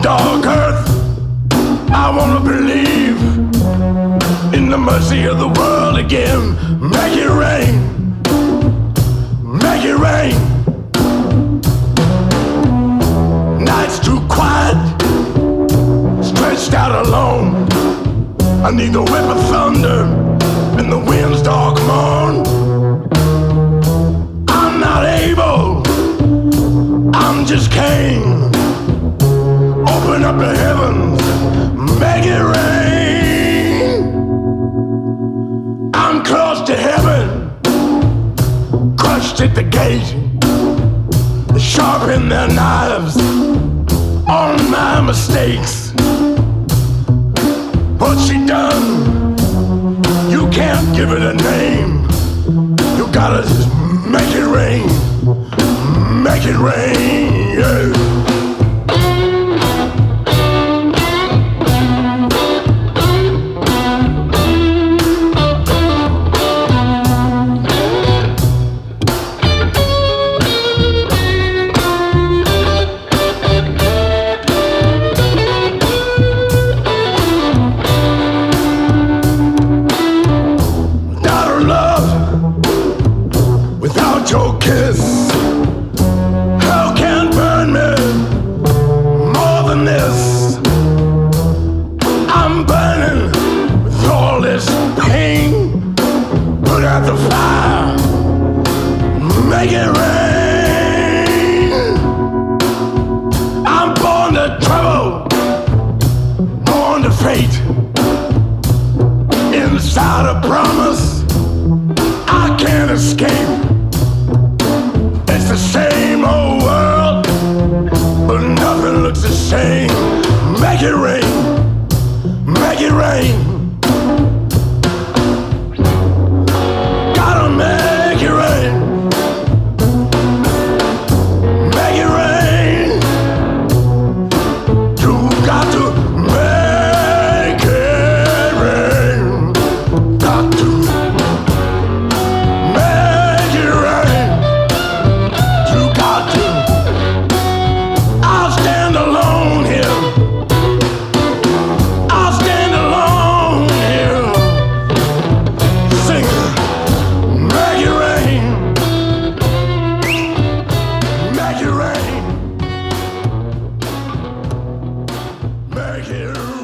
dark earth. I wanna believe in the mercy of the world again. Make it rain, make it rain. Night's too quiet, stretched out alone. I need the whip of thunder and the wind's dark moan. I'm not able, I'm just Cain. Open up the heavens, make it rain. I'm close to heaven, crushed at the gate. They sharpen their knives on my mistakes. What's she done? You can't give it a name. You gotta just make it rain, make it rain, yeah. Without your kiss, hell can't burn me more than this. I'm burning with all this pain. Put out the fire, make it rain. I'm born to trouble, born to fate. Inside a promise I can't escape. It's the same old world, but nothing looks the same. Make it rain, make it rain. Gotta make it rain, make it rain. You got to make it rain. Got to make it rain. I'll stand alone here. I'll stand alone here. Sing, make it rain, make it rain, make it rain.